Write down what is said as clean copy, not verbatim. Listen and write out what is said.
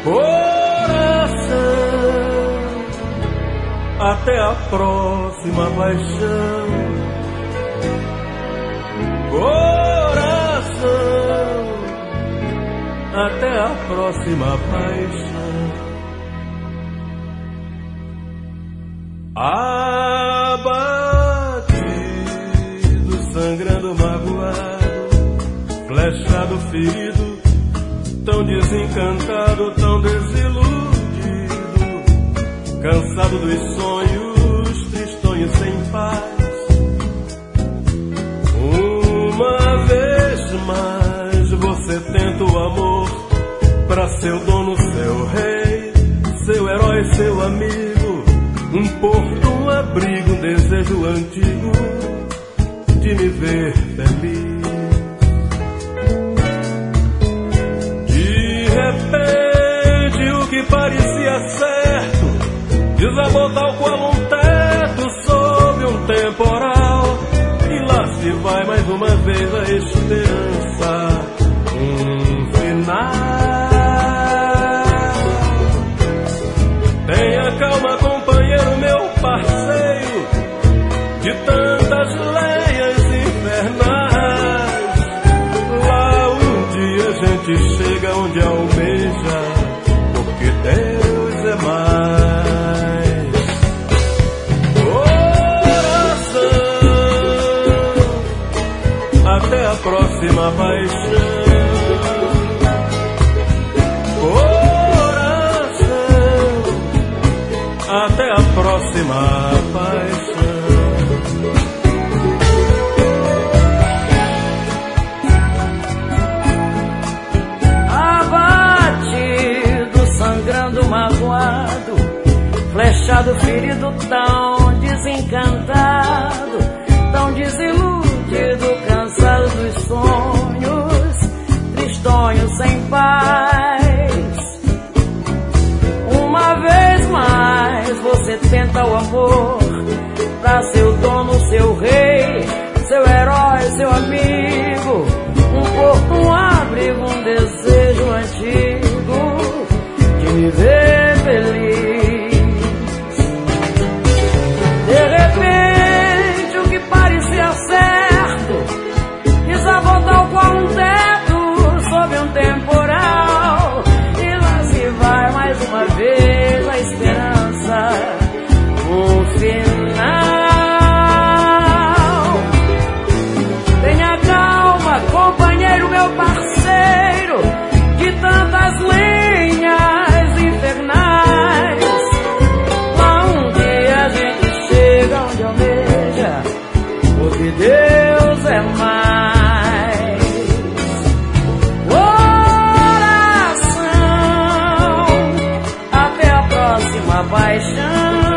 Até a próxima paixão, coração. Até a próxima paixão. Abatido, sangrando, magoado, flechado, ferido, tão desencantado, tão desiludido, cansado dos sonhos, tristonho sem paz. Uma vez mais você tenta o amor pra seu dono, seu rei, seu herói, seu amigo, um porto, um abrigo, um desejo antigo de me ver feliz. De repente o que parecia certo desabou tal qual um teto sob um temporal, e lá se vai mais uma vez a esperança, um final. Tenha calma, companheiro, meu parceiro, de tantas lenhas infernais. Lá um dia a gente chega onde almeja, porque Deus é mais. Coração, até a próxima paixão. Até a próxima paixão. Abatido, sangrando, magoado, flechado, ferido, tão desencantado, tão desiludido, cansado dos sonhos, tristonho, sem paz. Uma vez mais você tenta o amor pra seu dono, seu rei, seu herói, seu amigo, um porto, um abrigo, um desejo antigo de me ver feliz. De repente o que parecia certo desabou tal qual um teto sob um temporal, e lá se vai mais uma vez a esperança, o final. Tenha calma, companheiro, meu parceiro, de tantas lenhas infernais. Lá um dia a gente chega onde almeja, porque Deus é mais. Coração, até a próxima paixão.